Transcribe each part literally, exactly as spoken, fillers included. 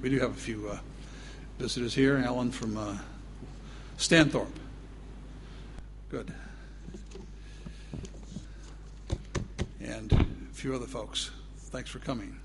We do have a few uh, visitors here. Alan from uh, Stanthorpe. Good. And a few other folks. Thanks for coming.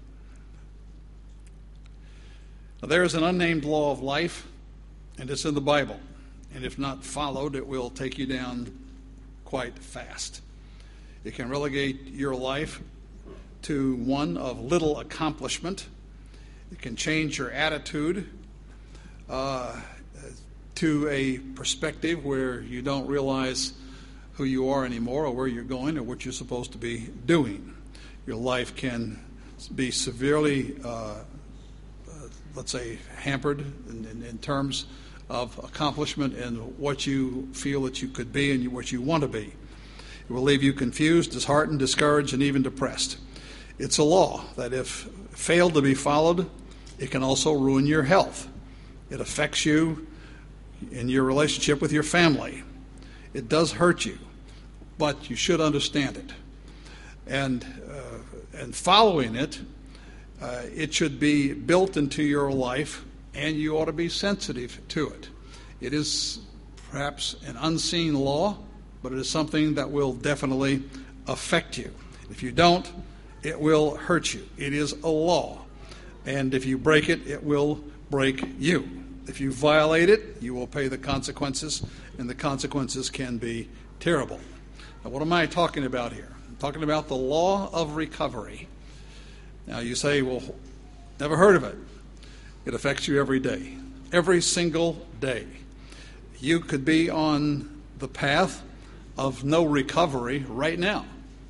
Now, there is an unnamed law of life, and it's in the Bible. And if not followed, it will take you down quite fast. It can relegate your life to one of little accomplishment. It can change your attitude uh, to a perspective where you don't realize who you are anymore or where you're going or what you're supposed to be doing. Your life can be severely, uh, uh, let's say, hampered in, in, in terms of accomplishment and what you feel that you could be and what you want to be. It will leave you confused, disheartened, discouraged, and even depressed. It's a law that if failed to be followed, it can also ruin your health. It affects you in your relationship with your family. It does hurt you, but you should understand it. And uh, and following it, uh, it should be built into your life, and you ought to be sensitive to it. It is perhaps an unseen law, but it is something that will definitely affect you. If you don't, it will hurt you. It is a law. And if you break it, it will break you. If you violate it, you will pay the consequences, and the consequences can be terrible. Now, what am I talking about here? I'm talking about the law of recovery. Now, you say, well, never heard of it. It affects you every day, every single day. You could be on the path of no recovery right now.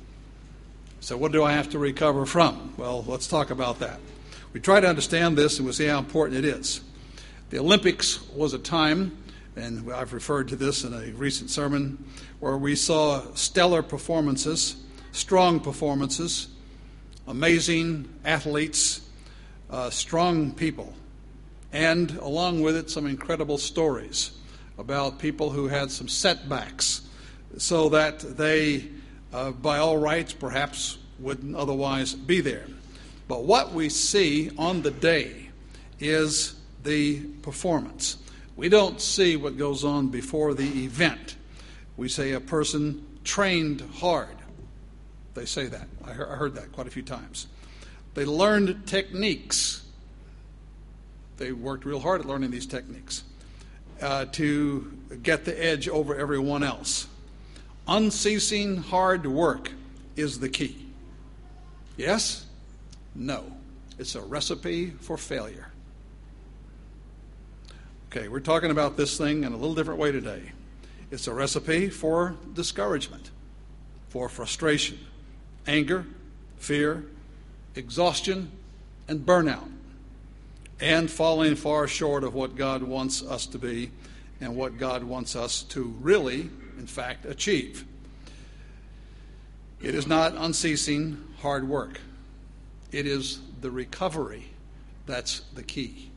So what do I have to recover from? Well, let's talk about that. We try to understand this and we'll see how important it is. The Olympics was a time, and I've referred to this in a recent sermon, where we saw stellar performances, strong performances, amazing athletes, uh, strong people, and along with it some incredible stories about people who had some setbacks so that they, uh, by all rights, perhaps wouldn't otherwise be there. But what we see on the day is the performance. We don't see what goes on before the event. We say a person trained hard. They say that. I heard that quite a few times. They learned techniques. They worked real hard at learning these techniques uh, to get the edge over everyone else. Unceasing hard work is the key. Yes? No. It's a recipe for failure. Okay, we're talking about this thing in a little different way today. It's a recipe for discouragement, for frustration, anger, fear, exhaustion, and burnout, and falling far short of what God wants us to be and what God wants us to really, in fact, achieve. It is not unceasing hard work. It is the recovery that's the key.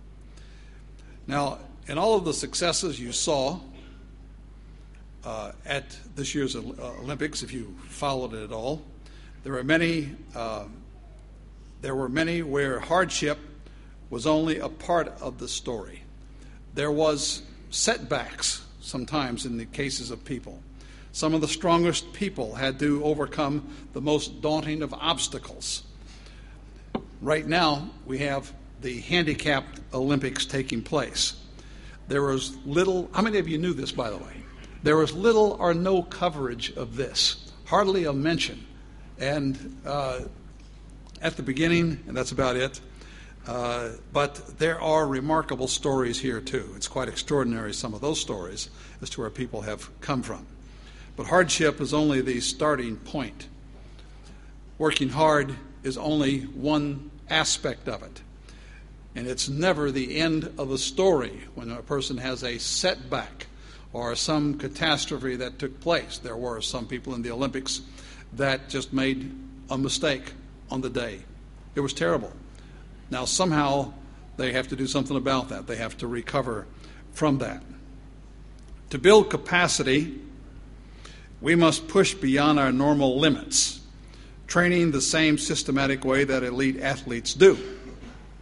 Now, in all of the successes you saw uh, at this year's Olympics, if you followed it at all, there were many. Uh, there were many where hardship was only a part of the story. There was setbacks sometimes in the cases of people. Some of the strongest people had to overcome the most daunting of obstacles. Right now, we have the handicapped Olympics taking place. There was little, how many of you knew this, by the way? There was little or no coverage of this, hardly a mention. And uh, at the beginning, and that's about it, uh, but there are remarkable stories here too. It's quite extraordinary, some of those stories, as to where people have come from. But hardship is only the starting point. Working hard is only one aspect of it. And it's never the end of the story when a person has a setback or some catastrophe that took place. There were some people in the Olympics that just made a mistake on the day. It was terrible. Now somehow they have to do something about that. They have to recover from that. To build capacity, we must push beyond our normal limits, training the same systematic way that elite athletes do.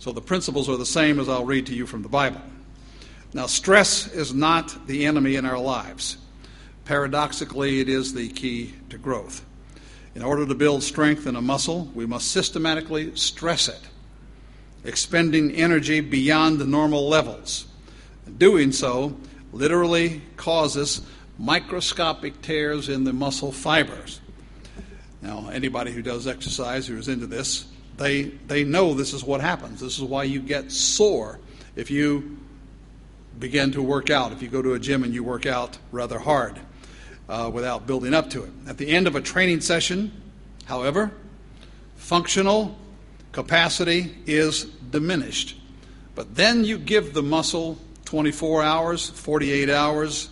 So the principles are the same as I'll read to you from the Bible. Now, stress is not the enemy in our lives. Paradoxically, it is the key to growth. In order to build strength in a muscle, we must systematically stress it, expending energy beyond the normal levels. Doing so literally causes microscopic tears in the muscle fibers. Now, anybody who does exercise, who is into this, they they know this is what happens. This is why you get sore if you begin to work out, if you go to a gym and you work out rather hard uh, without building up to it. At the end of a training session, however, functional capacity is diminished. But then you give the muscle twenty-four hours, forty-eight hours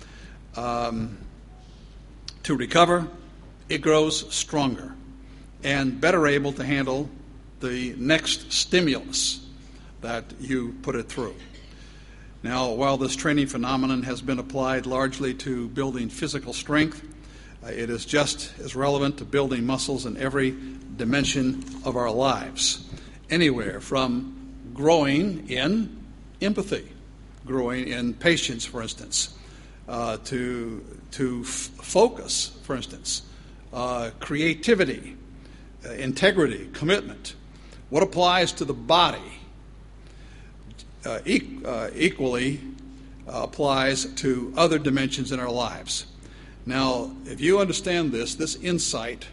um, to recover. It grows stronger and better able to handle the next stimulus that you put it through. Now, while this training phenomenon has been applied largely to building physical strength, uh, it is just as relevant to building muscles in every dimension of our lives, anywhere from growing in empathy, growing in patience, for instance, uh, to, to f- focus, for instance, uh, creativity, uh, integrity, commitment. What applies to the body Uh, e- uh, equally uh, applies to other dimensions in our lives. Now, if you understand this, this insight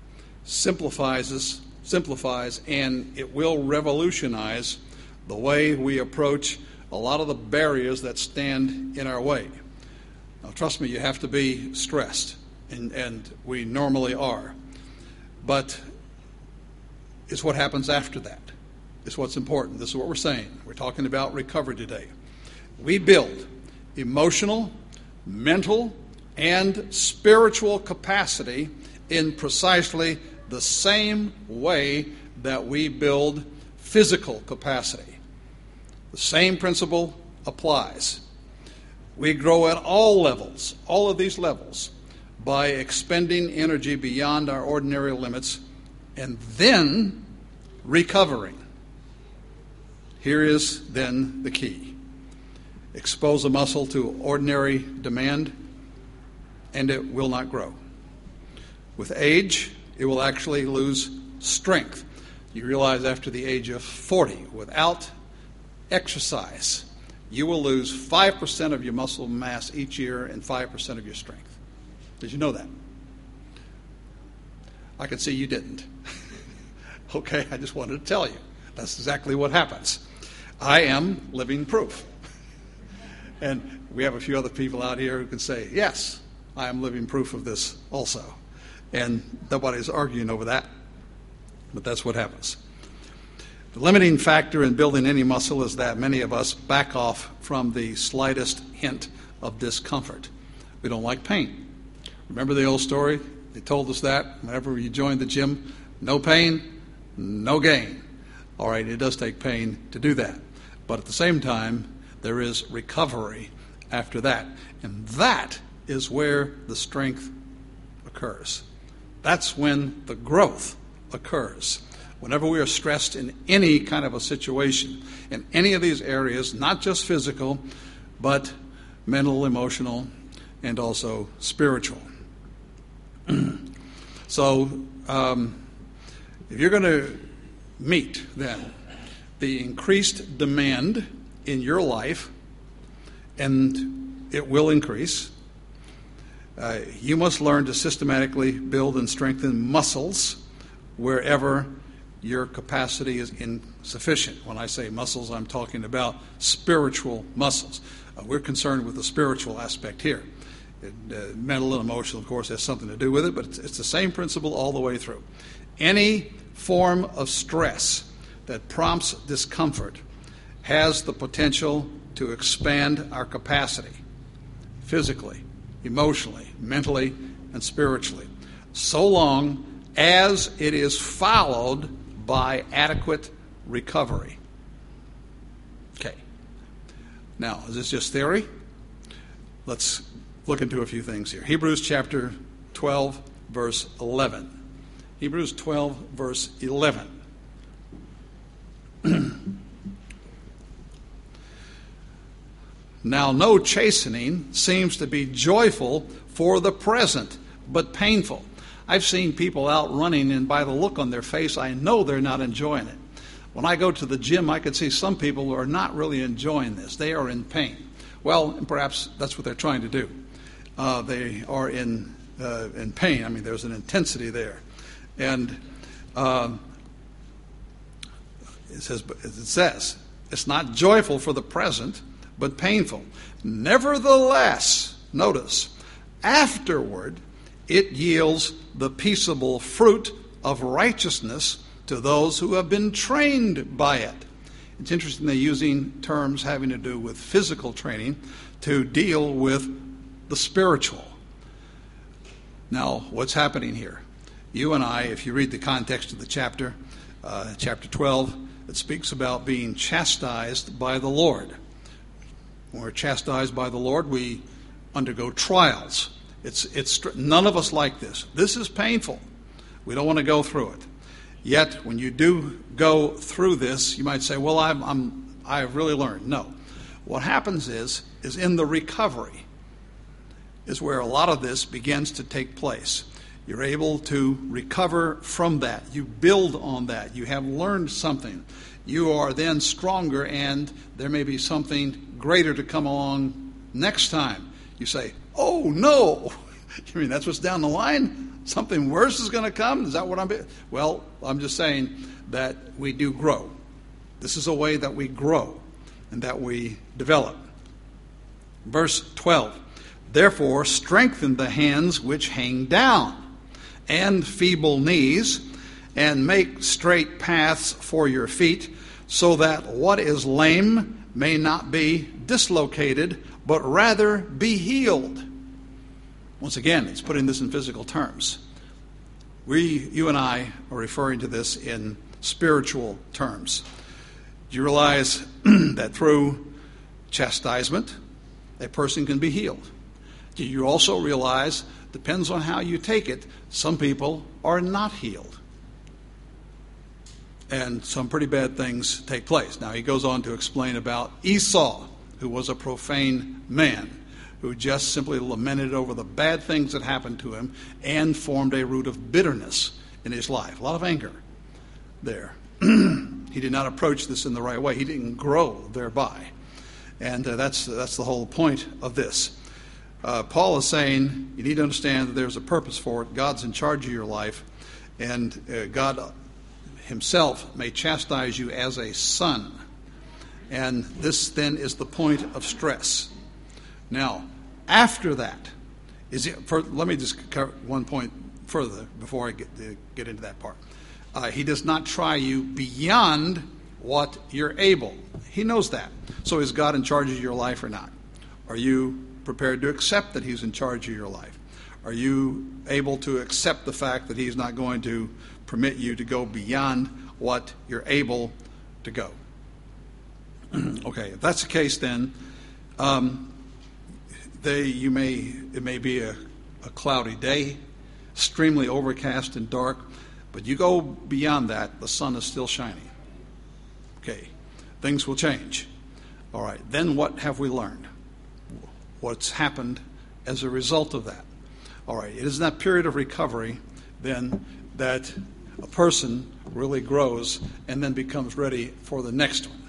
simplifies, simplifies, and it will revolutionize the way we approach a lot of the barriers that stand in our way. Now, trust me, you have to be stressed, and, and we normally are. But it's what happens after that. Is what's important. This is what we're saying. We're talking about recovery today. We build emotional, mental, and spiritual capacity in precisely the same way that we build physical capacity. The same principle applies. We grow at all levels, all of these levels, by expending energy beyond our ordinary limits and then recovering. Here is then the key. Expose a muscle to ordinary demand, and it will not grow. With age, it will actually lose strength. You realize after the age of forty, without exercise, you will lose five percent of your muscle mass each year and five percent of your strength. Did you know that? I can see you didn't. Okay, I just wanted to tell you. That's exactly what happens. I am living proof. And we have a few other people out here who can say, yes, I am living proof of this also. And nobody's arguing over that, but that's what happens. The limiting factor in building any muscle is that many of us back off from the slightest hint of discomfort. We don't like pain. Remember the old story? They told us that whenever you joined the gym, no pain, no gain. All right, it does take pain to do that. But at the same time, there is recovery after that. And that is where the strength occurs. That's when the growth occurs. Whenever we are stressed in any kind of a situation, in any of these areas, not just physical, but mental, emotional, and also spiritual. So, um, if you're going to meet, then, the increased demand in your life, and it will increase, uh, you must learn to systematically build and strengthen muscles wherever your capacity is insufficient. When I say muscles, I'm talking about spiritual muscles. Uh, we're concerned with the spiritual aspect here. It, uh, mental and emotional, of course, has something to do with it, but it's, it's the same principle all the way through. Any form of stress that prompts discomfort has the potential to expand our capacity physically, emotionally, mentally, and spiritually, so long as it is followed by adequate recovery. Okay. Now, is this just theory? Let's look into a few things here. Hebrews chapter twelve, verse eleven. Hebrews twelve, verse eleven. Now no chastening seems to be joyful for the present, but painful. I've seen people out running, and by the look on their face, I know they're not enjoying it. When I go to the gym, I can see some people who are not really enjoying this. They are in pain. Well, and perhaps that's what they're trying to do. Uh, they are in uh, in pain. I mean, there's an intensity there. And uh, it says, it says, it's not joyful for the present, but painful. Nevertheless, notice, afterward it yields the peaceable fruit of righteousness to those who have been trained by it. It's interesting they're using terms having to do with physical training to deal with the spiritual. Now, what's happening here? You and I, if you read the context of the chapter, uh, chapter twelve, it speaks about being chastised by the Lord. When we're chastised by the Lord, we undergo trials. It's it's none of us like this. This is painful. We don't want to go through it. Yet, when you do go through this, you might say, "Well, I'm, I'm I've really learned." No, what happens is is in the recovery is where a lot of this begins to take place. You're able to recover from that. You build on that. You have learned something. You are then stronger, and there may be something greater to come along next time. You say, "Oh, no." You mean that's what's down the line? Something worse is going to come? Is that what I'm... Well, I'm just saying that we do grow. This is a way that we grow and that we develop. Verse twelve, therefore strengthen the hands which hang down, and feeble knees, and make straight paths for your feet, so that what is lame may not be dislocated, but rather be healed. Once again, it's putting this in physical terms. We, you and I, are referring to this in spiritual terms. Do you realize that through chastisement, a person can be healed? Do you also realize, depends on how you take it, some people are not healed? And some pretty bad things take place. Now, he goes on to explain about Esau, who was a profane man, who just simply lamented over the bad things that happened to him and formed a root of bitterness in his life. A lot of anger there. He did not approach this in the right way. He didn't grow thereby. And uh, that's, that's the whole point of this. Uh, Paul is saying you need to understand that there's a purpose for it. God's in charge of your life, and uh, God himself may chastise you as a son. And this then is the point of stress. Now, after that, is it, for, let me just cover one point further before I get, uh, get into that part. Uh, he does not try you beyond what you're able. He knows that. So is God in charge of your life or not? Are you prepared to accept that he's in charge of your life? Are you able to accept the fact that he's not going to permit you to go beyond what you're able to go? Okay, if that's the case, then um, they you may it may be a, a cloudy day, extremely overcast and dark, but you go beyond that, the sun is still shining. Okay, things will change. All right, then what have we learned? What's happened as a result of that? All right, it is in that period of recovery then that a person really grows and then becomes ready for the next one.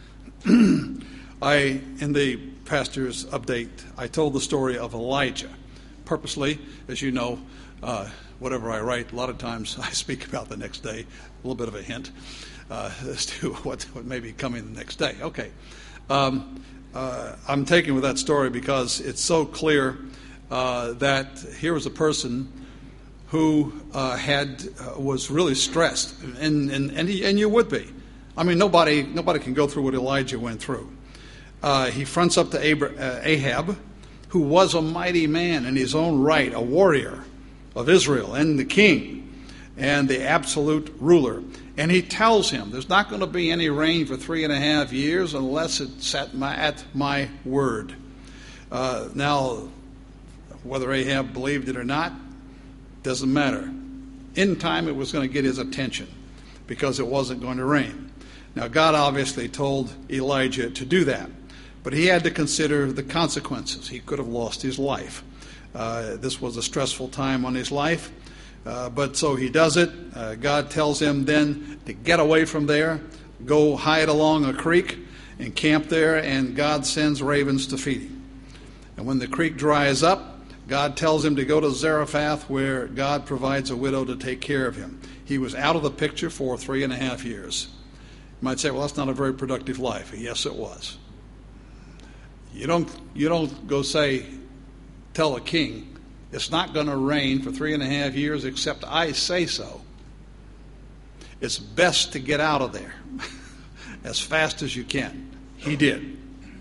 I, in the pastor's update, I told the story of Elijah. Purposely, as you know, uh, whatever I write, a lot of times I speak about the next day, a little bit of a hint uh, as to what, what may be coming the next day. Okay. Um, uh, I'm taking with that story because it's so clear uh, that here was a person who uh, had uh, was really stressed, and and and, he, and you would be. I mean, nobody nobody can go through what Elijah went through. Uh, he fronts up to Abra- uh, Ahab, who was a mighty man in his own right, a warrior of Israel, and the king, and the absolute ruler. And he tells him, there's not going to be any rain for three and a half years unless it's at my, at my word. Uh, now, whether Ahab believed it or not, doesn't matter. In time, it was going to get his attention because it wasn't going to rain. Now, God obviously told Elijah to do that. But he had to consider the consequences. He could have lost his life. Uh, this was a stressful time on his life. Uh, but so he does it. Uh, God tells him then to get away from there, go hide along a creek and camp there, and God sends ravens to feed him. And when the creek dries up, God tells him to go to Zarephath, where God provides a widow to take care of him. He was out of the picture for three and a half years. You might say, well, that's not a very productive life. Yes, it was. You don't, you don't go say, tell a king, it's not going to rain for three and a half years except I say so. It's best to get out of there as fast as you can. He did.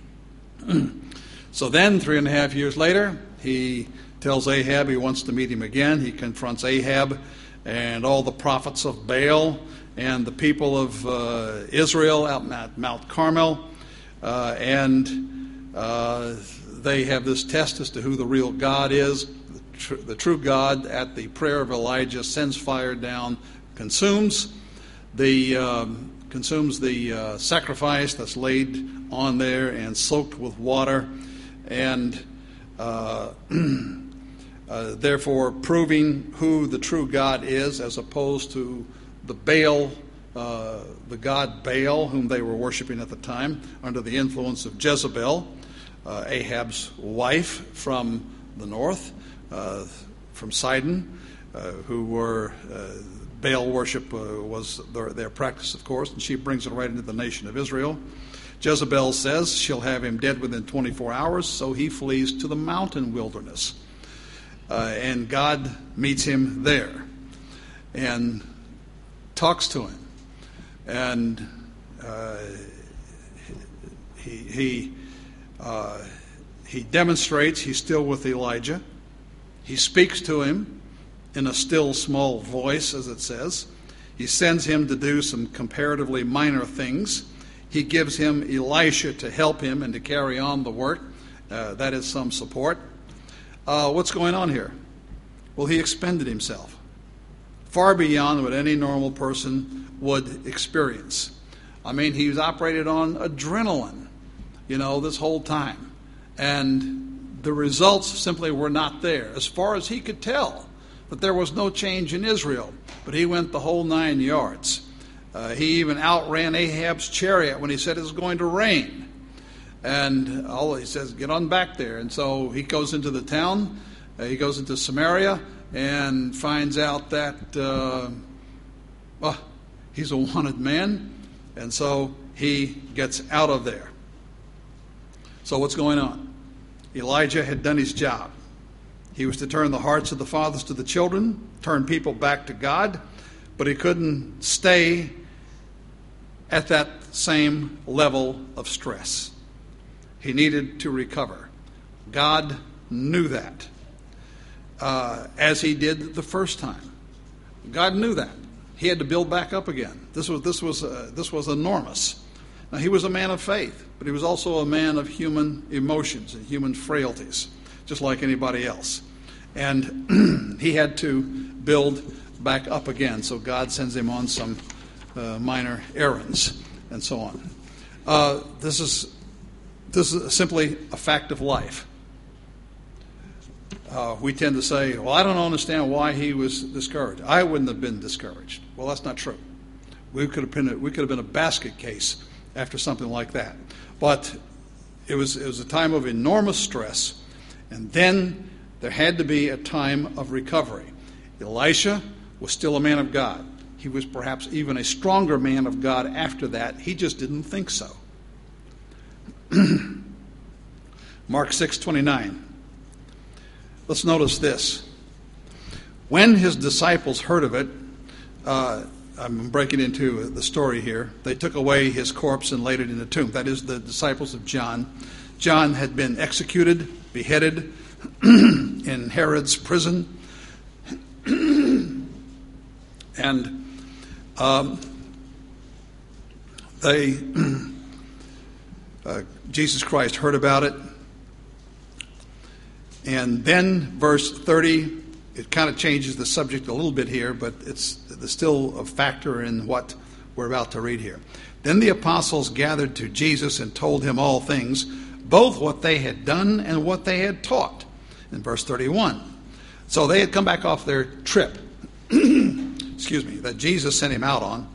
So then, three and a half years later, he tells Ahab he wants to meet him again. He confronts Ahab and all the prophets of Baal and the people of uh, Israel out at Mount Carmel. Uh, and uh, they have this test as to who the real God is. The, tr- the true God, at the prayer of Elijah, sends fire down, consumes the um, consumes the uh, sacrifice that's laid on there and soaked with water, and uh, uh, therefore proving who the true God is, as opposed to the Baal, uh, the god Baal, whom they were worshiping at the time, under the influence of Jezebel, uh, Ahab's wife from the north, uh, from Sidon, uh, who were uh, Baal worship uh, was their, their practice, of course, and she brings it right into the nation of Israel. Jezebel says she'll have him dead within twenty-four hours, so he flees to the mountain wilderness. Uh, and God meets him there and talks to him. And uh, he, he, uh, he demonstrates he's still with Elijah. He speaks to him in a still small voice, as it says. He sends him to do some comparatively minor things. He gives him Elisha to help him and to carry on the work. Uh, that is some support. Uh, what's going on here? Well, he expended himself far beyond what any normal person would experience. I mean, he was operated on adrenaline, you know, this whole time. And the results simply were not there, as far as he could tell. But there was no change in Israel. But he went the whole nine yards. Uh, he even outran Ahab's chariot when he said it was going to rain. And all he says, get on back there. And so he goes into the town. Uh, he goes into Samaria and finds out that uh, well, he's a wanted man. And so he gets out of there. So what's going on? Elijah had done his job. He was to turn the hearts of the fathers to the children, turn people back to God, but he couldn't stay at that same level of stress. He needed to recover. God knew that, uh, as he did the first time. God knew that. He had to build back up again. This was this was uh, this was enormous. Now, he was a man of faith, but he was also a man of human emotions and human frailties, just like anybody else. And he had to build back up again, so God sends him on some uh, minor errands and so on. Uh, this is this is simply a fact of life. Uh, we tend to say, well, I don't understand why he was discouraged. I wouldn't have been discouraged. Well, that's not true. We could have been a, we could have been a basket case after something like that. But it was it was a time of enormous stress, and then there had to be a time of recovery. Elisha was still a man of God. He was perhaps even a stronger man of God after that. He just didn't think so. Mark six twenty-nine. Let's notice this. When his disciples heard of it, uh, I'm breaking into the story here, they took away his corpse and laid it in a tomb. That is, the disciples of John. John had been executed, beheaded in Herod's prison. And um, they, uh, Jesus Christ heard about it. And then verse thirty, it kind of changes the subject a little bit here, but it's, it's still a factor in what we're about to read here. Then the apostles gathered to Jesus and told him all things. both what they had done and what they had taught. In verse thirty-one. So they had come back off their trip, excuse me, that Jesus sent him out on.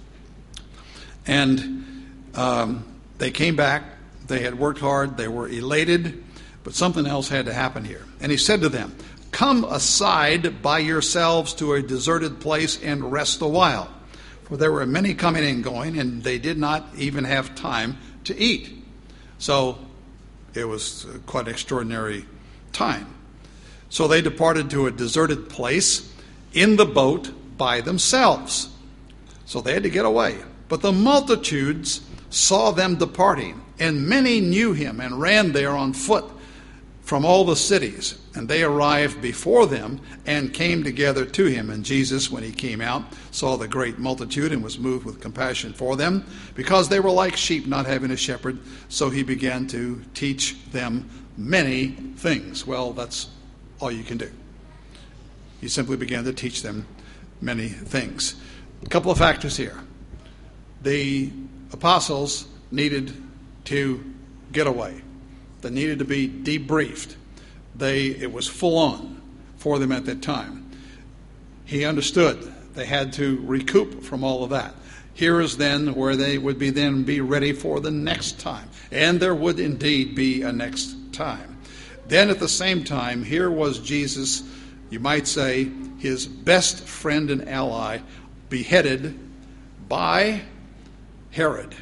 And um, they came back. They had worked hard. They were elated. But something else had to happen here. And he said to them, "Come aside by yourselves to a deserted place and rest a while." For there were many coming and going, and they did not even have time to eat. So it was quite an extraordinary time. So they departed to a deserted place in the boat by themselves. So they had to get away. But the multitudes saw them departing, and many knew him and ran there on foot from all the cities. And they arrived before them and came together to him. And Jesus, when he came out, saw the great multitude and was moved with compassion for them, because they were like sheep not having a shepherd. So he began to teach them many things. Well, that's all you can do. He simply began to teach them many things. A couple of factors here. The apostles needed to get away. They needed to be debriefed. They, it was full on for them at that time. He understood they had to recoup from all of that. Here is then where they would be then be ready for the next time. And there would indeed be a next time. Then at the same time, here was Jesus, you might say, his best friend and ally, beheaded by Herod.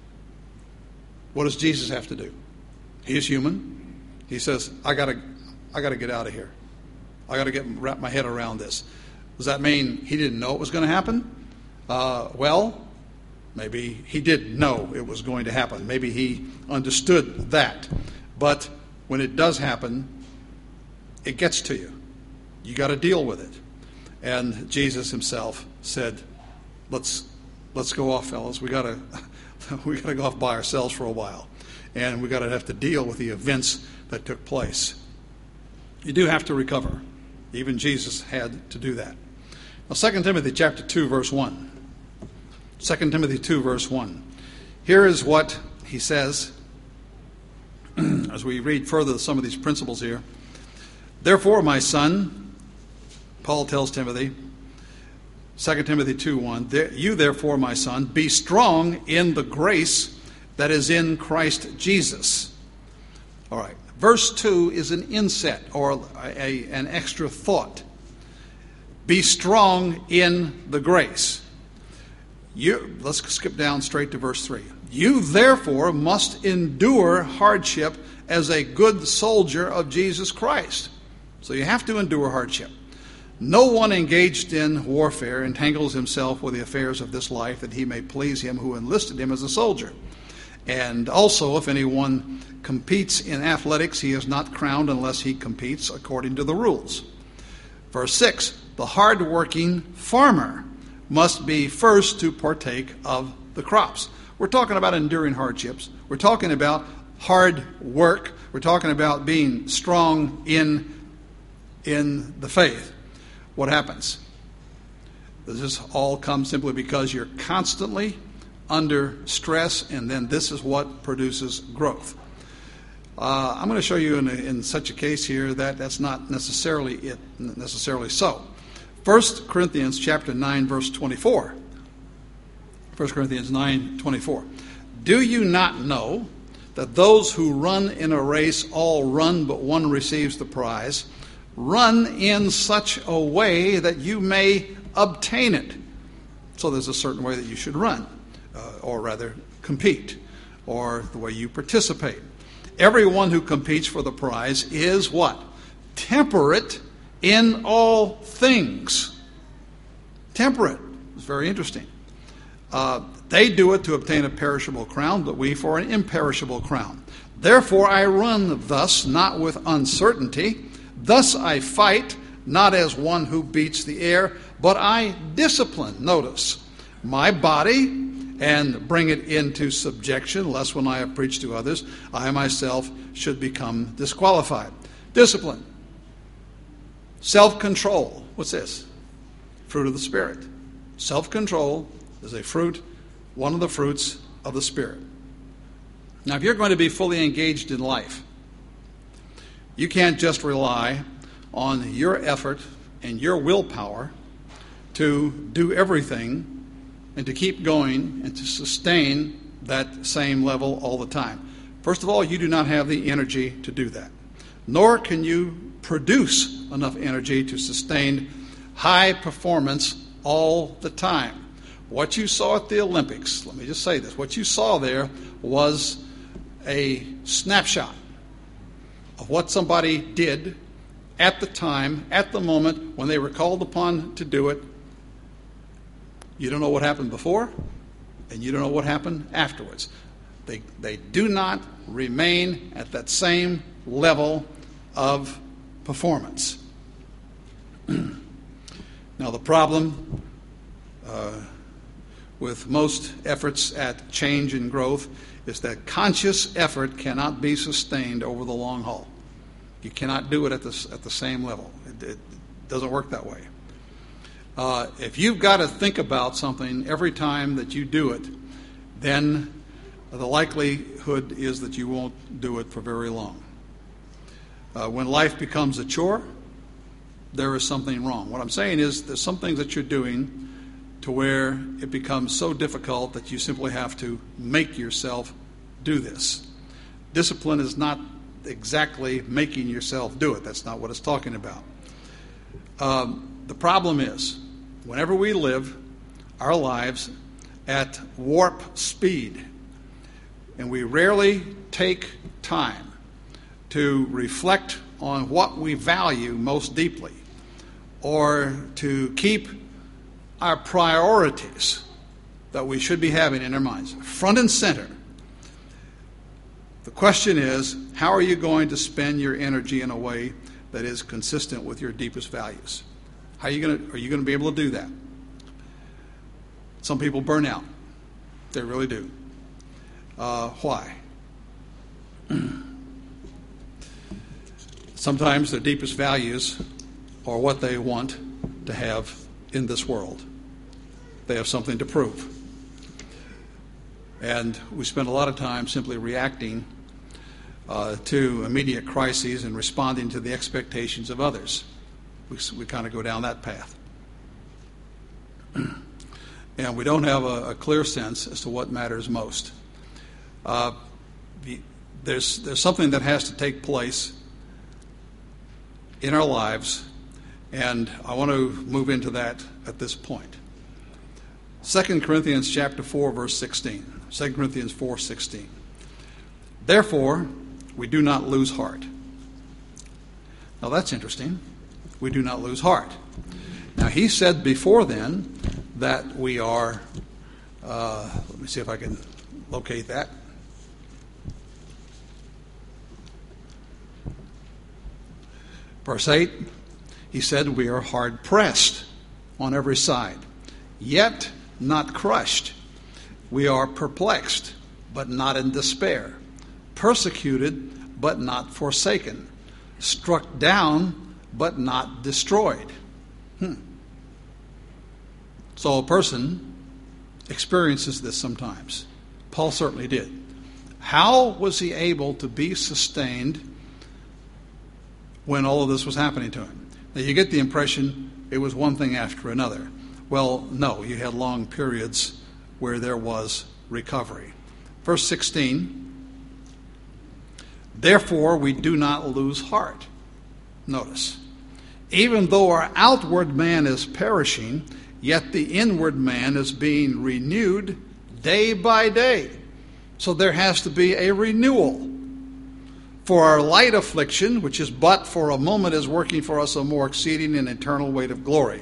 What does Jesus have to do? He's human. He says, I gotta, I gotta get out of here. I gotta get wrap my head around this. Does that mean he didn't know it was going to happen? Uh, well, maybe he did know it was going to happen. Maybe he understood that. But when it does happen, it gets to you. You got to deal with it. And Jesus himself said, "Let's let's go off, fellas. We got to we got to go off by ourselves for a while, and we got to have to deal with the events that took place." You do have to recover. Even Jesus had to do that. Now, Second Timothy chapter two, verse one. Second Timothy two, verse one. Here is what he says as we read further some of these principles here. "Therefore, my son," Paul tells Timothy, Second Timothy two one, "You therefore, my son, be strong in the grace that is in Christ Jesus." All right. Verse two is an inset or a, a, an extra thought. Be strong in the grace. You, let's skip down straight to verse three. "You therefore must endure hardship as a good soldier of Jesus Christ." So you have to endure hardship. "No one engaged in warfare entangles himself with the affairs of this life, that he may please him who enlisted him as a soldier. And also, if anyone competes in athletics, he is not crowned unless he competes according to the rules." Verse six, "The hard-working farmer must be first to partake of the crops." We're talking about enduring hardships. We're talking about hard work. We're talking about being strong in, in the faith. What happens? Does this all come simply because you're constantly under stress, and then this is what produces growth? Uh, I'm going to show you in, a, in such a case here that that's not necessarily it, necessarily so. First Corinthians chapter nine, verse twenty-four. First Corinthians nine, twenty-four. "Do you not know that those who run in a race all run, but one receives the prize? Run in such a way that you may obtain it." So there's a certain way that you should run, uh, or rather compete, or the way you participate. "Everyone who competes for the prize is" what? "Temperate in all things." Temperate. It's very interesting. Uh, they do it to obtain a perishable crown, but we for an imperishable crown. "Therefore I run thus, not with uncertainty. Thus I fight, not as one who beats the air, but I discipline," notice, "my body and bring it into subjection, lest when I have preached to others, I myself should become disqualified." Discipline. Self-control. What's this? Fruit of the Spirit. Self-control is a fruit, one of the fruits of the Spirit. Now, if you're going to be fully engaged in life, you can't just rely on your effort and your willpower to do everything and to keep going and to sustain that same level all the time. First of all, you do not have the energy to do that. Nor can you produce enough energy to sustain high performance all the time. What you saw at the Olympics, let me just say this, what you saw there was a snapshot of what somebody did at the time, at the moment, when they were called upon to do it. You don't know what happened before, and you don't know what happened afterwards. They, they do not remain at that same level of performance. Now, the problem uh, with most efforts at change and growth is that conscious effort cannot be sustained over the long haul. You cannot do it at the, at the same level. It, it doesn't work that way. Uh, if you've got to think about something every time that you do it, then the likelihood is that you won't do it for very long. Uh, when life becomes a chore, there is something wrong. What I'm saying is there's some things that you're doing to where it becomes so difficult that you simply have to make yourself do this. Discipline is not exactly making yourself do it. That's not what it's talking about. Um, the problem is, whenever we live our lives at warp speed, and we rarely take time to reflect on what we value most deeply, or to keep our priorities that we should be having in our minds front and center. The question is, how are you going to spend your energy in a way that is consistent with your deepest values? How are you going to, are you going to be able to do that? Some people burn out. They really do. Uh, why? Sometimes their deepest values are what they want to have in this world. They have something to prove. And we spend a lot of time simply reacting uh, to immediate crises and responding to the expectations of others. We, we kind of go down that path. And we don't have a, a clear sense as to what matters most. Uh, the, there's, there's something that has to take place in our lives, and I want to move into that at this point. Second Corinthians chapter four, verse sixteen. Second Corinthians four sixteen. Therefore, we do not lose heart. Now that's interesting. We do not lose heart. Now he said before then that we are, uh, let me see if I can locate that. Verse eight, he said we are hard pressed on every side, yet not crushed. We are perplexed, but not in despair. Persecuted, but not forsaken. Struck down, but not destroyed. Hmm. So a person experiences this sometimes. Paul certainly did. How was he able to be sustained when all of this was happening to him? Now you get the impression it was one thing after another. Well, no, you had long periods where there was recovery. Verse sixteen, therefore we do not lose heart. Notice, even though our outward man is perishing, yet the inward man is being renewed day by day. So there has to be a renewal. For our light affliction, which is but for a moment, is working for us a more exceeding and eternal weight of glory.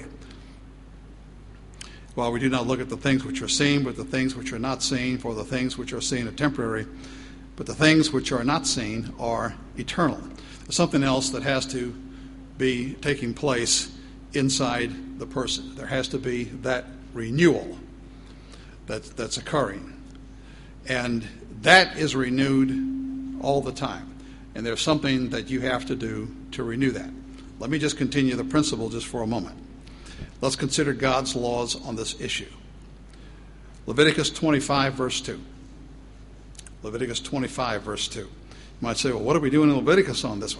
While we do not look at the things which are seen, but the things which are not seen, for the things which are seen are temporary, but the things which are not seen are eternal. There's something else that has to be taking place inside the person. There has to be that renewal that, that's occurring. And that is renewed all the time. And there's something that you have to do to renew that. Let me just continue the principle just for a moment. Let's consider God's laws on this issue. Leviticus twenty-five, verse two. Leviticus twenty-five, verse two. You might say, well, what are we doing in Leviticus on this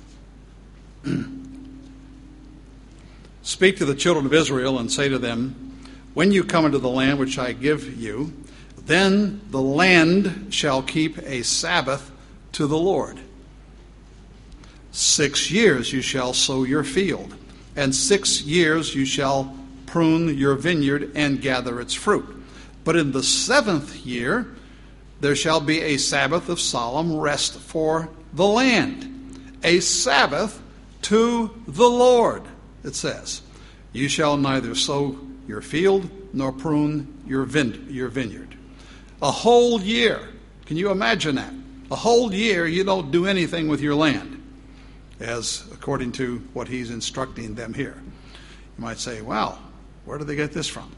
one? Speak to the children of Israel and say to them, when you come into the land which I give you, then the land shall keep a Sabbath to the Lord. Six years you shall sow your field, and six years you shall prune your vineyard and gather its fruit. But in the seventh year there shall be a Sabbath of solemn rest for the land, a Sabbath to the Lord, it says. You shall neither sow your field nor prune your, vine- your vineyard. A whole year. Can you imagine that? A whole year you don't do anything with your land, as according to what he's instructing them here. You might say, wow, where did they get this from?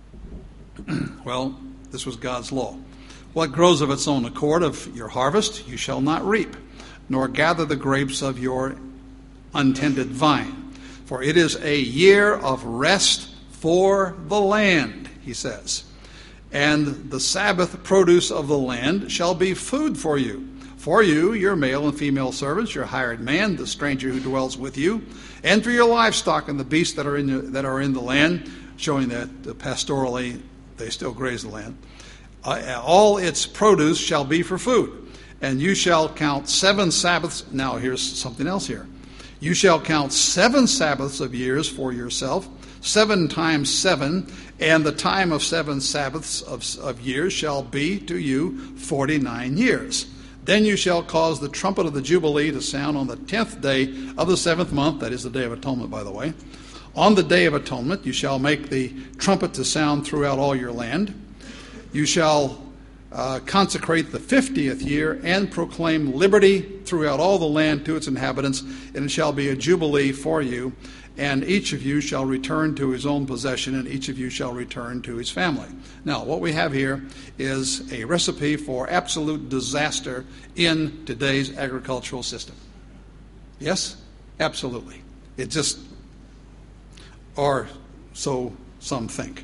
Well, this was God's law. What grows of its own accord of your harvest you shall not reap, nor gather the grapes of your untended vine. For it is a year of rest for the land, he says. And the Sabbath produce of the land shall be food for you. For you, your male and female servants, your hired man, the stranger who dwells with you, and for your livestock and the beasts that are in the, that are in the land, showing that uh, pastorally they still graze the land. Uh, all its produce shall be for food. And you shall count seven Sabbaths. Now here's something else here. You shall count seven Sabbaths of years for yourself, seven times seven, and the time of seven Sabbaths of, of years shall be to you forty-nine years. Then you shall cause the trumpet of the Jubilee to sound on the tenth day of the seventh month. That is the Day of Atonement, by the way. On the Day of Atonement you shall make the trumpet to sound throughout all your land. You shall uh, consecrate the fiftieth year and proclaim liberty throughout all the land to its inhabitants, and it shall be a jubilee for you. And each of you shall return to his own possession, and each of you shall return to his family. Now, what we have here is a recipe for absolute disaster in today's agricultural system. Yes? Absolutely. It just, or so some think.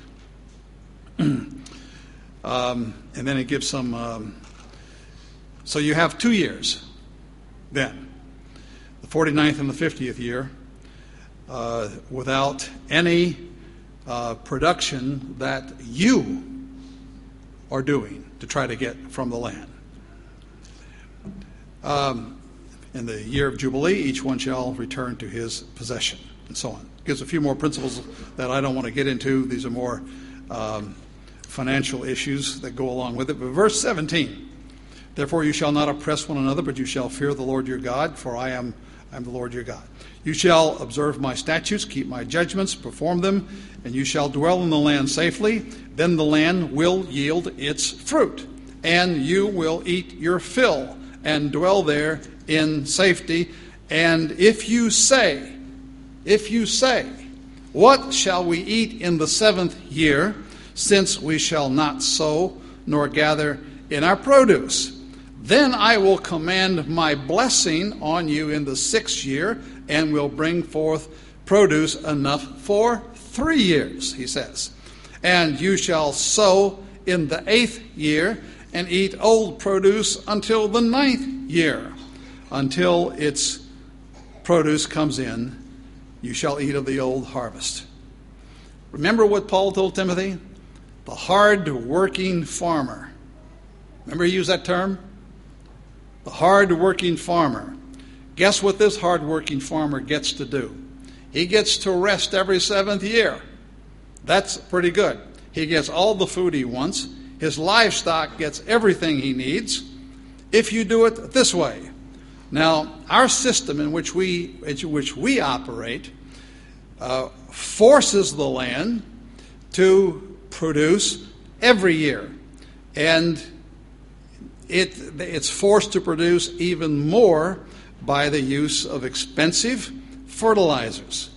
um, and then it gives some, um, so you have two years then, the forty-ninth and the fiftieth year, Uh, without any uh, production that you are doing to try to get from the land. Um, in the year of Jubilee, each one shall return to his possession, and so on. Gives a few more principles that I don't want to get into. These are more um, financial issues that go along with it. But verse seventeen, therefore you shall not oppress one another, but you shall fear the Lord your God, for I am I am the Lord your God. You shall observe my statutes, keep my judgments, perform them, and you shall dwell in the land safely. Then the land will yield its fruit, and you will eat your fill and dwell there in safety. And if you say, if you say, what shall we eat in the seventh year, since we shall not sow nor gather in our produce? Then I will command my blessing on you in the sixth year, and will bring forth produce enough for three years, he says. And you shall sow in the eighth year, and eat old produce until the ninth year. Until its produce comes in, you shall eat of the old harvest. Remember what Paul told Timothy? The hard-working farmer. Remember he used that term? The hard-working farmer. Guess what this hard-working farmer gets to do? He gets to rest every seventh year. That's pretty good. He gets all the food he wants. His livestock gets everything he needs if you do it this way. Now, our system in which we, in which we operate uh, forces the land to produce every year. And It, it's forced to produce even more by the use of expensive fertilizers.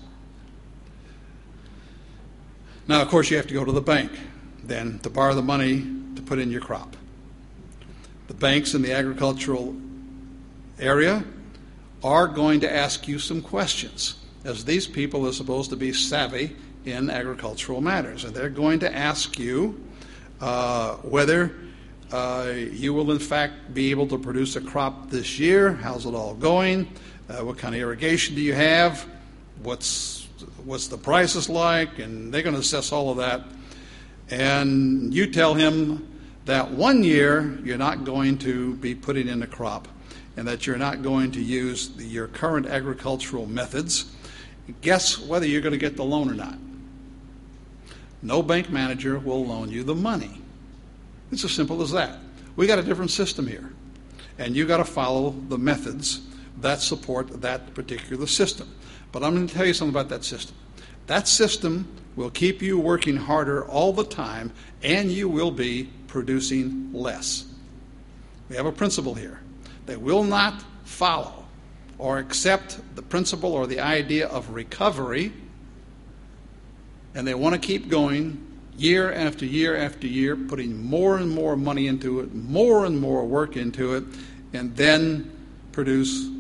Now, of course, you have to go to the bank then to borrow the money to put in your crop. The banks in the agricultural area are going to ask you some questions, as these people are supposed to be savvy in agricultural matters. And they're going to ask you uh, whether Uh, you will, in fact, be able to produce a crop this year. How's it all going? Uh, what kind of irrigation do you have? What's what's the prices like? And they're going to assess all of that. And you tell him that one year you're not going to be putting in a crop and that you're not going to use the, your current agricultural methods. Guess whether you're going to get the loan or not. No bank manager will loan you the money. It's as simple as that. We got a different system here, and you got to follow the methods that support that particular system. But I'm going to tell you something about that system. That system will keep you working harder all the time, and you will be producing less. We have a principle here. They will not follow or accept the principle or the idea of recovery, and they want to keep going year after year after year, putting more and more money into it, more and more work into it, and then produce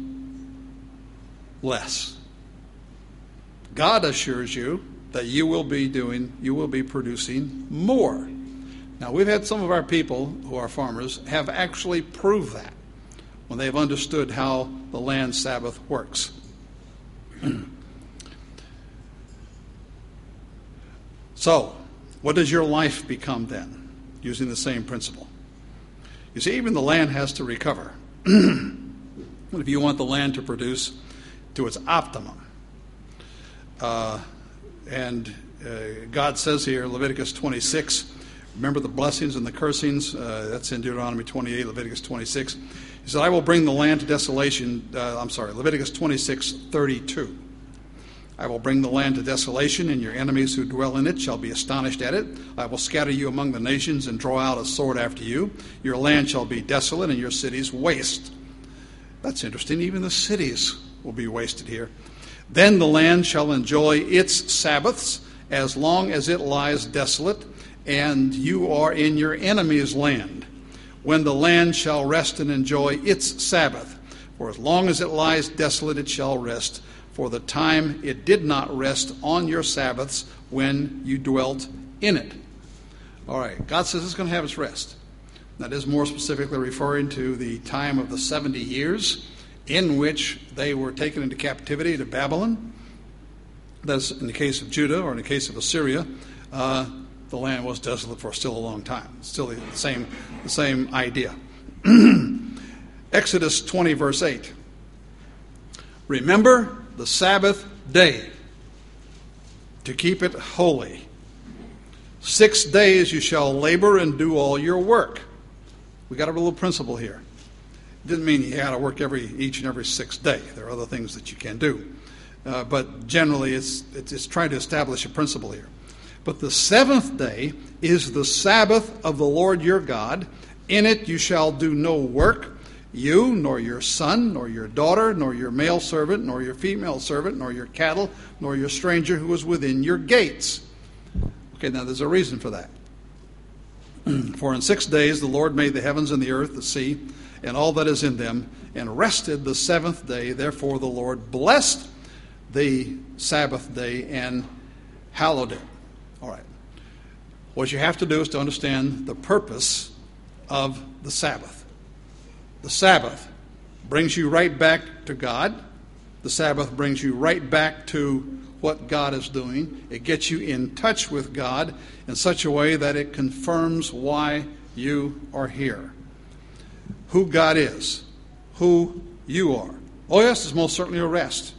less. God assures you that you will be doing, you will be producing more. Now, we've had some of our people who are farmers have actually proved that when they've understood how the land Sabbath works. So, what does your life become then, using the same principle? You see, even the land has to recover. If you want the land to produce to its optimum. Uh, and uh, God says here, Leviticus twenty-six, remember the blessings and the cursings. Uh, that's in Deuteronomy twenty-eight, Leviticus twenty-six. He said, I will bring the land to desolation. Uh, I'm sorry, Leviticus twenty-six, thirty-two. I will bring the land to desolation, and your enemies who dwell in it shall be astonished at it. I will scatter you among the nations and draw out a sword after you. Your land shall be desolate, and your cities waste. That's interesting. Even the cities will be wasted here. Then the land shall enjoy its Sabbaths as long as it lies desolate, and you are in your enemy's land. When the land shall rest and enjoy its Sabbath, for as long as it lies desolate, it shall rest. For the time it did not rest on your Sabbaths when you dwelt in it. All right, God says it's going to have its rest. That is more specifically referring to the time of the seventy years in which they were taken into captivity to Babylon. That's in the case of Judah, or in the case of Assyria, uh, the land was desolate for still a long time. Still the same, the same idea. Exodus twenty, verse eight. Remember the Sabbath day to keep it holy. Six days you shall labor and do all your work. We got a little principle here. It didn't mean you got to work every each and every sixth day. There are other things that you can do. Uh, but generally it's, it's, it's trying to establish a principle here. But the seventh day is the Sabbath of the Lord your God. In it you shall do no work, you, nor your son, nor your daughter, nor your male servant, nor your female servant, nor your cattle, nor your stranger who is within your gates. Okay, now there's a reason for that. For in six days the Lord made the heavens and the earth, the sea, and all that is in them, and rested the seventh day. Therefore the Lord blessed the Sabbath day and hallowed it. All right. What you have to do is to understand the purpose of the Sabbath. The Sabbath brings you right back to God. The Sabbath brings you right back to what God is doing. It gets you in touch with God in such a way that it confirms why you are here. Who God is. Who you are. Oh yes, it's most certainly a rest.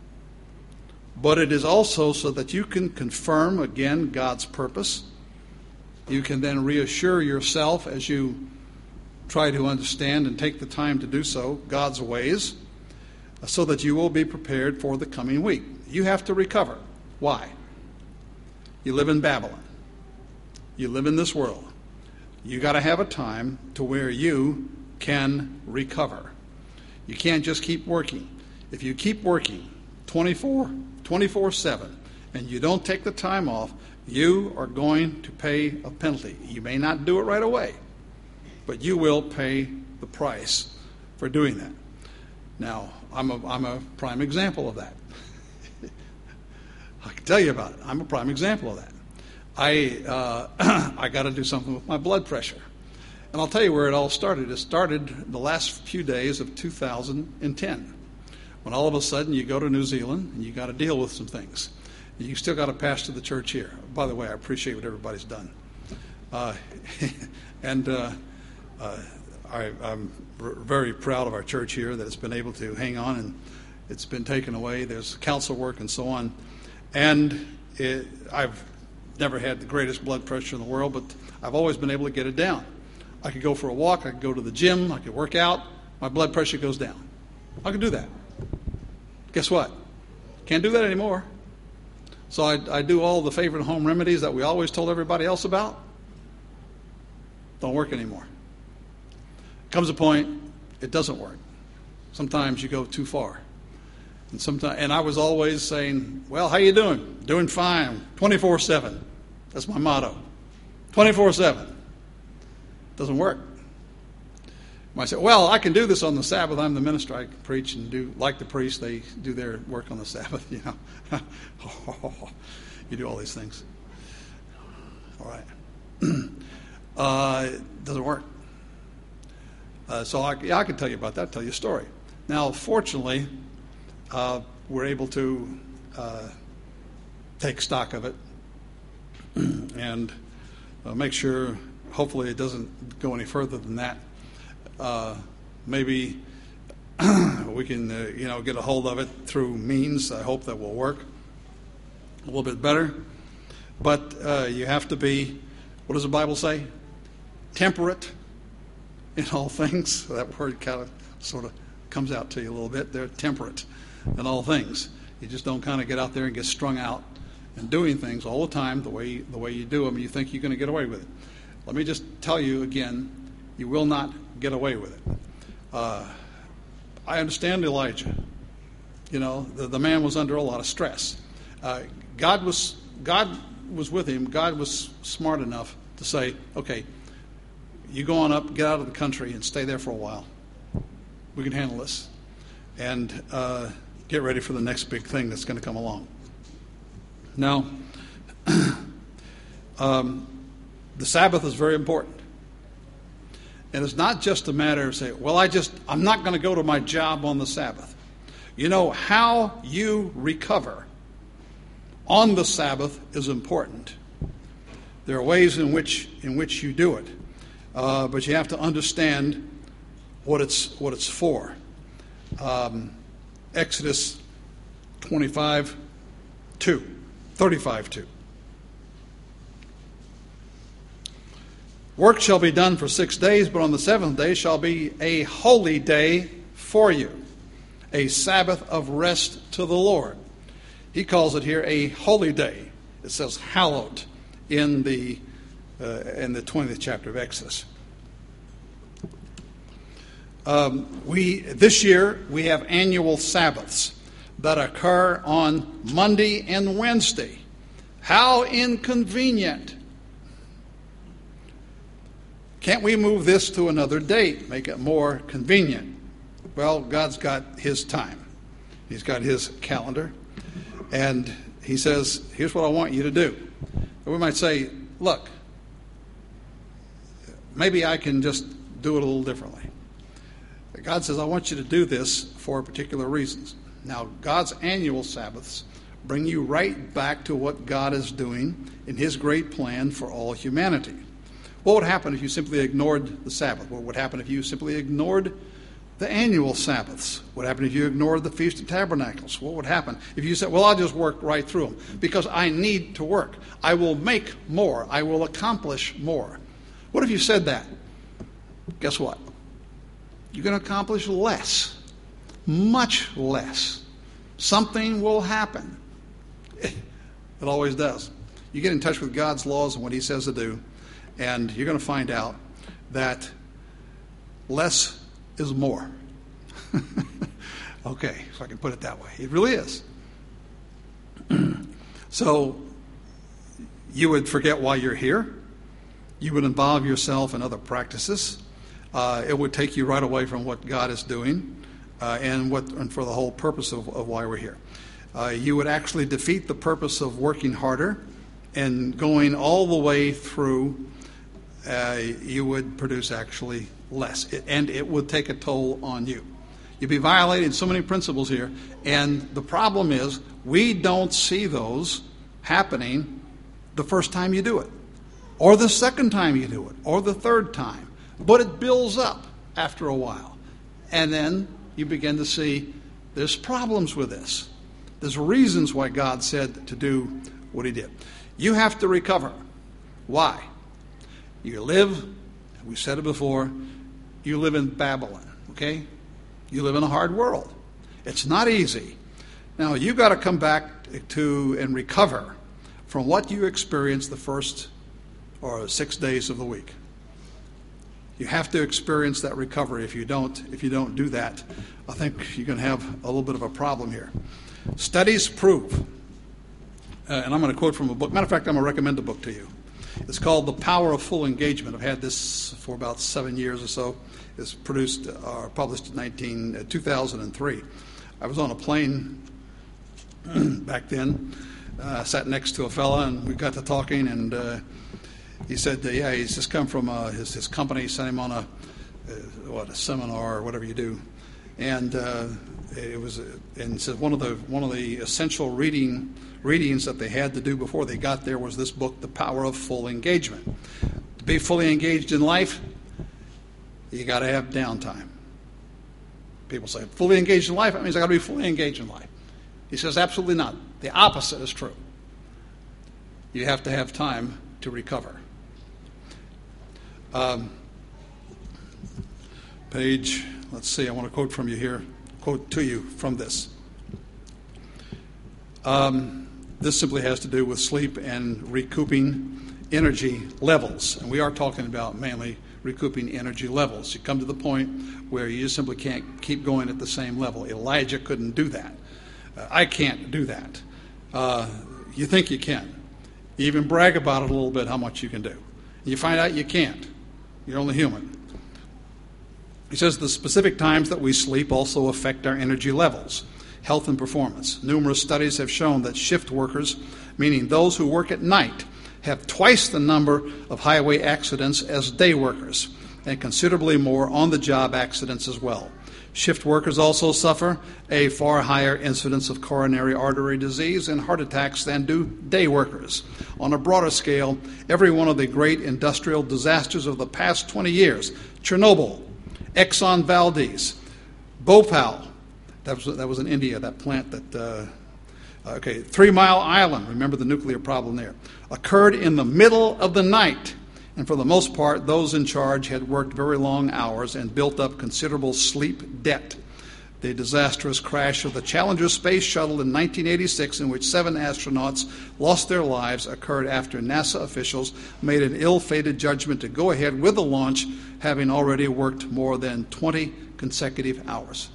But it is also so that you can confirm, again, God's purpose. You can then reassure yourself as you try to understand and take the time to do so, God's ways, so that you will be prepared for the coming week. You have to recover. Why? You live in Babylon. You live in this world. You got to have a time to where you can recover. You can't just keep working. If you keep working twenty-four, twenty-four seven and you don't take the time off, you are going to pay a penalty. You may not do it right away, but you will pay the price for doing that. Now, I'm a, I'm a prime example of that. I can tell you about it. I'm a prime example of that. I uh, I got to do something with my blood pressure. And I'll tell you where it all started. It started the last few days of two thousand ten, when all of a sudden you go to New Zealand and you got to deal with some things. You still got to pastor the church here. By the way, I appreciate what everybody's done. Uh, and uh, uh, I, I'm r- very proud of our church here that it's been able to hang on, and it's been taken away. There's council work and so on. And it, I've never had the greatest blood pressure in the world, but I've always been able to get it down. I could go for a walk, I could go to the gym, I could work out, my blood pressure goes down. I could do that. Guess what? Can't do that anymore. So I, I do all the favorite home remedies that we always told everybody else about. Don't work anymore. Comes a point, it doesn't work. Sometimes you go too far. And sometimes, and I was always saying, well, how you doing? Doing fine, twenty-four seven. That's my motto, twenty-four seven. Doesn't work. I said, well, I can do this on the Sabbath. I'm the minister. I can preach and do, like the priests, they do their work on the Sabbath, you know. You do all these things. All right. uh, it doesn't work. Uh, so I, yeah, I can tell you about that, tell you a story. Now, fortunately, uh, we're able to uh, take stock of it and uh, make sure, hopefully it doesn't go any further than that. Uh, maybe we can, uh, you know, get a hold of it through means. I hope that will work a little bit better. But uh, you have to be, what does the Bible say? Temperate in all things. That word kind of sort of comes out to you a little bit. They're temperate in all things. You just don't kind of get out there and get strung out and doing things all the time the way the way you do them. You think you're going to get away with it. Let me just tell you again, you will not get away with it. Uh, I understand Elijah. You know, the, the man was under a lot of stress. Uh, God was God was with him. God was smart enough to say, okay, you go on up, get out of the country, and stay there for a while. We can handle this. And uh, get ready for the next big thing that's going to come along. Now, um, the Sabbath is very important. And it's not just a matter of saying, well, I just, I'm not going to go to my job on the Sabbath. You know, how you recover on the Sabbath is important. There are ways in which in which you do it. Uh, but you have to understand what it's what it's for. Um, Exodus twenty-five two, thirty-five two. Work shall be done for six days, but on the seventh day shall be a holy day for you, a Sabbath of rest to the Lord. He calls it here a holy day. It says hallowed in the uh, in the twentieth chapter of Exodus. Um, we this year we have annual Sabbaths that occur on Monday and Wednesday. How inconvenient! Can't we move this to another date, make it more convenient? Well, God's got His time. He's got His calendar. And He says, here's what I want you to do. And we might say, look, maybe I can just do it a little differently. God says, I want you to do this for particular reasons. Now, God's annual Sabbaths bring you right back to what God is doing in His great plan for all humanity. What would happen if you simply ignored the Sabbath? What would happen if you simply ignored the annual Sabbaths? What would happen if you ignored the Feast of Tabernacles? What would happen if you said, well, I'll just work right through them because I need to work. I will make more. I will accomplish more. What if you said that? Guess what? You're going to accomplish less, much less. Something will happen. It always does. You get in touch with God's laws and what He says to do, and you're going to find out that less is more. Okay, if I can put it that way. It really is. So you would forget why you're here. You would involve yourself in other practices. Uh, it would take you right away from what God is doing uh, and what and for the whole purpose of, of why we're here. Uh, you would actually defeat the purpose of working harder and going all the way through uh, you would produce actually less, and it would take a toll on you. You'd be violating so many principles here, and the problem is we don't see those happening the first time you do it, or the second time you do it, or the third time. But it builds up after a while, and then you begin to see there's problems with this. There's reasons why God said to do what he did. You have to recover. Why? You live, we said it before, you live in Babylon, okay? You live in a hard world. It's not easy. Now, you've got to come back to and recover from what you experienced the first or six days of the week. You have to experience that recovery. If you don't, if you don't do that, I think you're going to have a little bit of a problem here. Studies prove, uh, and I'm going to quote from a book. Matter of fact, I'm going to recommend a book to you. It's called The Power of Full Engagement. I've had this for about seven years or so. It's produced or uh, published in nineteen, uh, two thousand three. I was on a plane back then. I uh, sat next to a fella, and we got to talking, and uh, he said, uh, yeah, he's just come from uh, his, his company, sent him on a, uh, what, a seminar or whatever you do. And uh, it was, uh, and said one of the one of the essential reading readings that they had to do before they got there was this book, The Power of Full Engagement. To be fully engaged in life, you got to have downtime. People say, fully engaged in life, that means I got to be fully engaged in life. He says, absolutely not. The opposite is true. You have to have time to recover. Um, page, let's see, I want to quote from you here, quote to you from this. Um, this simply has to do with sleep and recouping energy levels. And we are talking about mainly recouping energy levels. You come to the point where you just simply can't keep going at the same level. Elijah couldn't do that. Uh, I can't do that. Uh, you think you can. You even brag about it a little bit, how much you can do. You find out you can't. You're only human. He says the specific times that we sleep also affect our energy levels, health, and performance. Numerous studies have shown that shift workers, meaning those who work at night, have twice the number of highway accidents as day workers, and considerably more on-the-job accidents as well. Shift workers also suffer a far higher incidence of coronary artery disease and heart attacks than do day workers. On a broader scale, every one of the great industrial disasters of the past twenty years, Chernobyl, Exxon Valdez, Bhopal, that was, that was in India, that plant that, uh, okay, Three Mile Island, remember the nuclear problem there, occurred in the middle of the night. And for the most part, those in charge had worked very long hours and built up considerable sleep debt. The disastrous crash of the Challenger space shuttle in nineteen eighty-six, in which seven astronauts lost their lives, occurred after NASA officials made an ill-fated judgment to go ahead with the launch, having already worked more than twenty consecutive hours.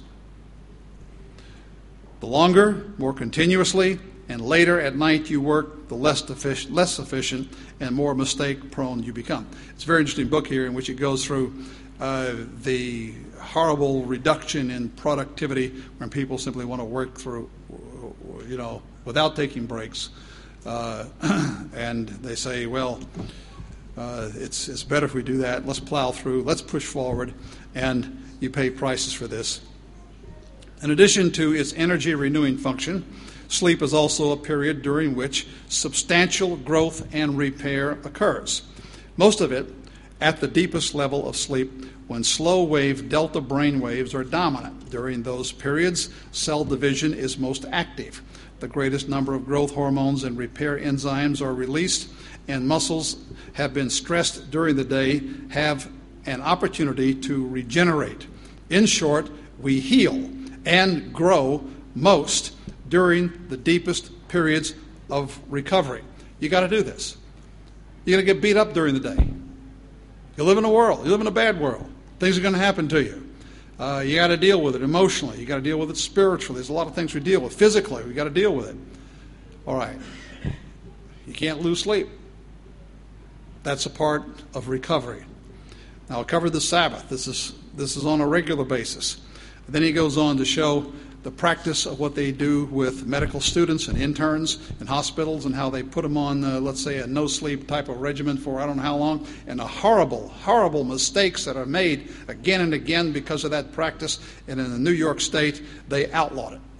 The longer, more continuously, and later at night you work, the less, defic- less efficient and more mistake-prone you become. It's a very interesting book here in which it goes through uh, the horrible reduction in productivity when people simply want to work through, you know, without taking breaks. Uh, and they say, well, uh, it's, it's better if we do that. Let's plow through. Let's push forward. And you pay prices for this. In addition to its energy-renewing function, sleep is also a period during which substantial growth and repair occurs. Most of it at the deepest level of sleep, when slow-wave delta brain waves are dominant. During those periods, cell division is most active. The greatest number of growth hormones and repair enzymes are released, and muscles have been stressed during the day have an opportunity to regenerate. In short, we heal and grow most during the deepest periods of recovery. You got to do this. You're going to get beat up during the day. You live in a world. You live in a bad world. Things are going to happen to you. Uh, you got to deal with it emotionally. You got to deal with it spiritually. There's a lot of things we deal with. Physically, we got to deal with it. All right. You can't lose sleep. That's a part of recovery. Now, I'll cover the Sabbath. This is this is on a regular basis. Then he goes on to show the practice of what they do with medical students and interns in hospitals and how they put them on, uh, let's say, a no-sleep type of regimen for I don't know how long, and the horrible, horrible mistakes that are made again and again because of that practice. And in the New York State, they outlawed it.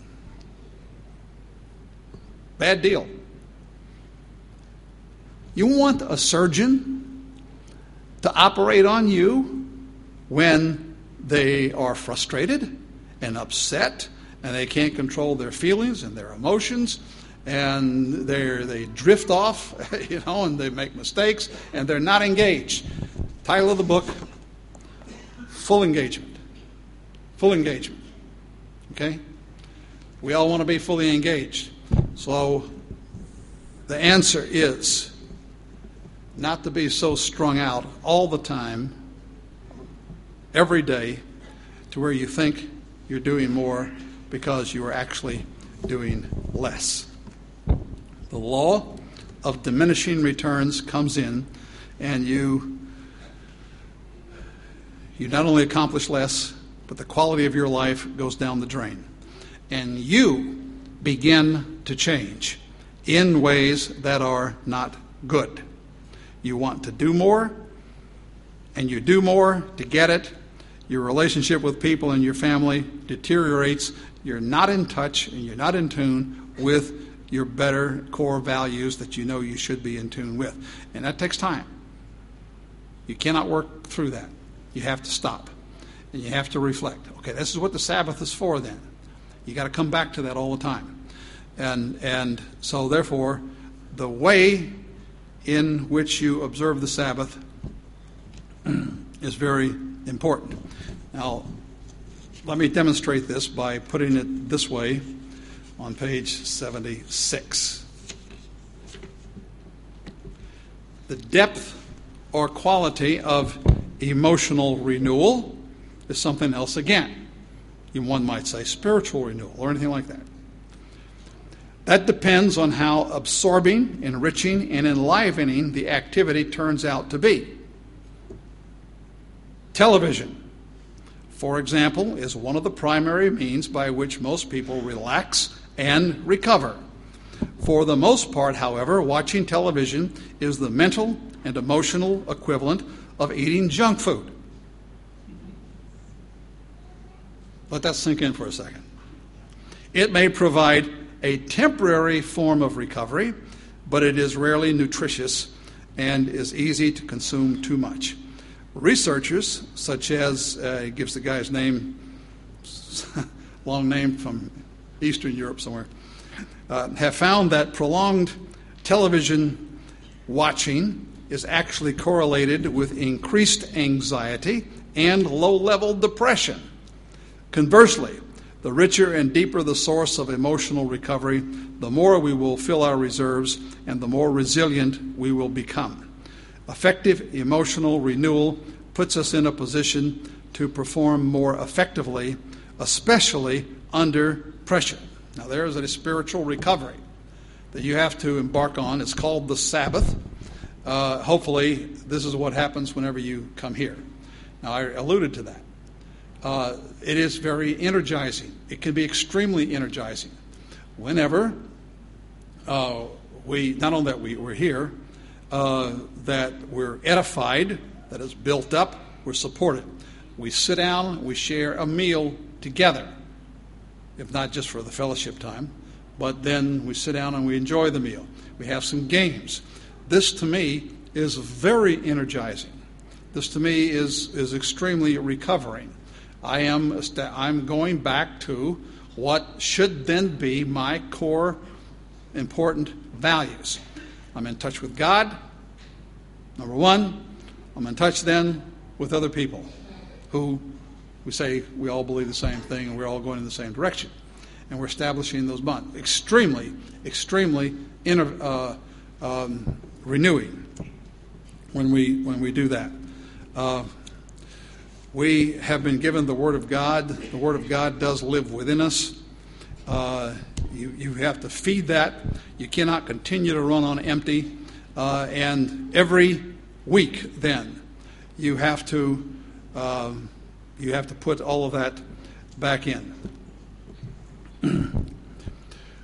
Bad deal. You want a surgeon to operate on you when they are frustrated and upset and they can't control their feelings and their emotions, and they they drift off, you know, and they make mistakes and they're not engaged. Title of the book: Full Engagement. Full engagement. Okay? We all want to be fully engaged. So the answer is not to be so strung out all the time, every day, to where you think you're doing more because you are actually doing less. The law of diminishing returns comes in, and you you not only accomplish less, but the quality of your life goes down the drain. And you begin to change in ways that are not good. You want to do more, and you do more to get it. Your relationship with people and your family deteriorates. You're not in touch and you're not in tune with your better core values that you know you should be in tune with. And that takes time. You cannot work through that. You have to stop. And you have to reflect. Okay, this is what the Sabbath is for then. You got to come back to that all the time. And and so therefore, the way in which you observe the Sabbath is very important. Now, let me demonstrate this by putting it this way on page seventy-six. The depth or quality of emotional renewal is something else again. One might say spiritual renewal or anything like that. That depends on how absorbing, enriching, and enlivening the activity turns out to be. Television, for example, is one of the primary means by which most people relax and recover. For the most part, however, watching television is the mental and emotional equivalent of eating junk food. Let that sink in for a second. It may provide a temporary form of recovery, but it is rarely nutritious and is easy to consume too much. Researchers, such as, uh, he gives the guy's name, long name from Eastern Europe somewhere, uh, have found that prolonged television watching is actually correlated with increased anxiety and low-level depression. Conversely, the richer and deeper the source of emotional recovery, the more we will fill our reserves and the more resilient we will become. Effective emotional renewal puts us in a position to perform more effectively, especially under pressure. Now, there is a spiritual recovery that you have to embark on. It's called the Sabbath. Uh, hopefully, this is what happens whenever you come here. Now, I alluded to that. Uh, it is very energizing. It can be extremely energizing. Whenever uh, we, not only that we, we're here, uh, that we're edified, that is built up, we're supported. We sit down, we share a meal together, if not just for the fellowship time, but then we sit down and we enjoy the meal. We have some games. This, to me, is very energizing. This, to me, is, is extremely recovering. I am I'm going back to what should then be my core important values. I'm in touch with God, number one. I'm in touch then with other people who we say we all believe the same thing and we're all going in the same direction. And we're establishing those bonds. Extremely, extremely inter, uh, um, renewing when we when we do that. Uh, We have been given the Word of God. The Word of God does live within us. Uh, you, you have to feed that. You cannot continue to run on empty. Uh, and every week, then, you have to um, you have to put all of that back in.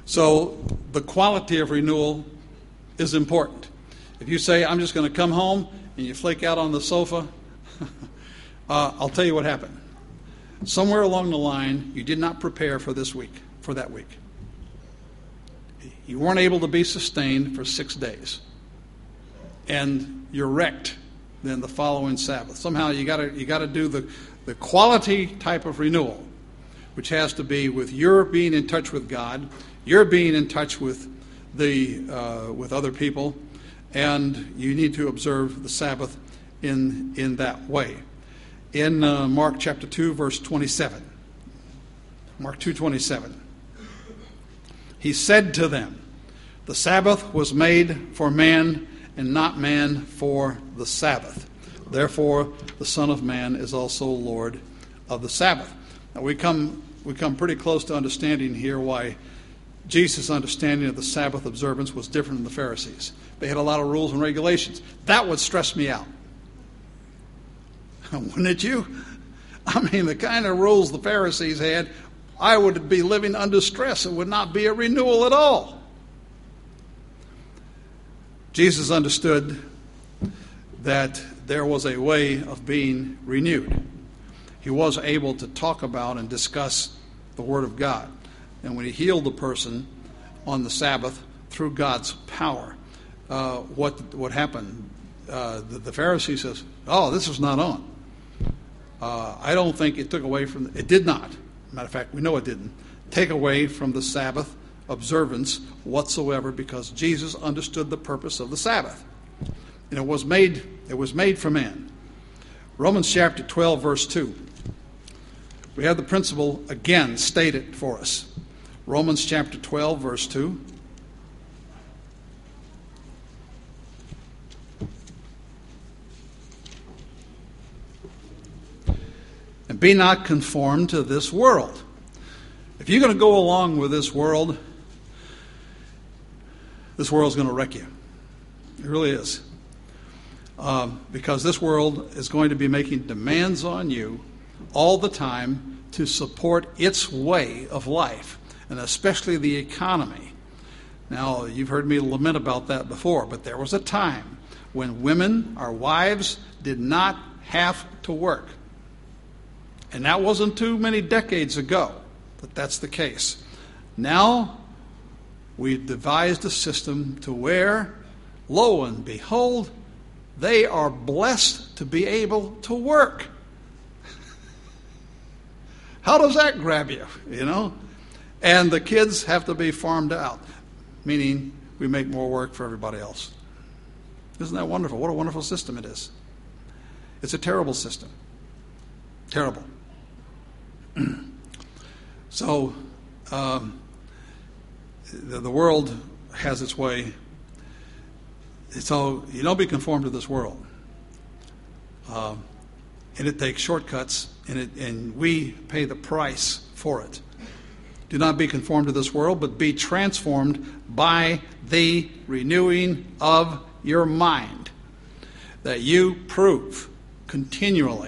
So the quality of renewal is important. If you say, I'm just going to come home, and you flake out on the sofa, uh, I'll tell you what happened. Somewhere along the line, you did not prepare for this week, for that week. You weren't able to be sustained for six days. And you're wrecked then the following Sabbath. Somehow you got to you got to do the, the quality type of renewal, which has to be with your being in touch with God, your being in touch with the uh, with other people, and you need to observe the Sabbath in in that way. In uh, Mark chapter two, verse twenty-seven, Mark two twenty-seven, he said to them, "The Sabbath was made for man, and not man for the Sabbath. Therefore, the Son of Man is also Lord of the Sabbath." Now we come we come pretty close to understanding here why Jesus' understanding of the Sabbath observance was different than the Pharisees. They had a lot of rules and regulations. That would stress me out. Wouldn't it you? I mean, the kind of rules the Pharisees had, I would be living under stress. It would not be a renewal at all. Jesus understood that there was a way of being renewed. He was able to talk about and discuss the Word of God. And when he healed the person on the Sabbath through God's power, uh, what what happened? Uh, the, the Pharisee says, "Oh, this is not on." Uh, I don't think it took away from, it did not. Matter of fact, we know it didn't take away from the Sabbath observance whatsoever, because Jesus understood the purpose of the Sabbath. And it was made, it was made for man. Romans chapter twelve, verse two. We have the principle again stated for us. Romans chapter twelve, verse two. And be not conformed to this world. If you're going to go along with this world, this world's going to wreck you. It really is. Um, because this world is going to be making demands on you all the time to support its way of life, and especially the economy. Now, you've heard me lament about that before, but there was a time when women, our wives, did not have to work. And that wasn't too many decades ago, but that's the case. Now, we've devised a system to where, lo and behold, they are blessed to be able to work. How does that grab you, you know? And the kids have to be farmed out, meaning we make more work for everybody else. Isn't that wonderful? What a wonderful system it is. It's a terrible system. Terrible. So, um, the, the world has its way. So, you don't be conformed to this world. Uh, and it takes shortcuts, and, it, and we pay the price for it. Do not be conformed to this world, but be transformed by the renewing of your mind, that you prove continually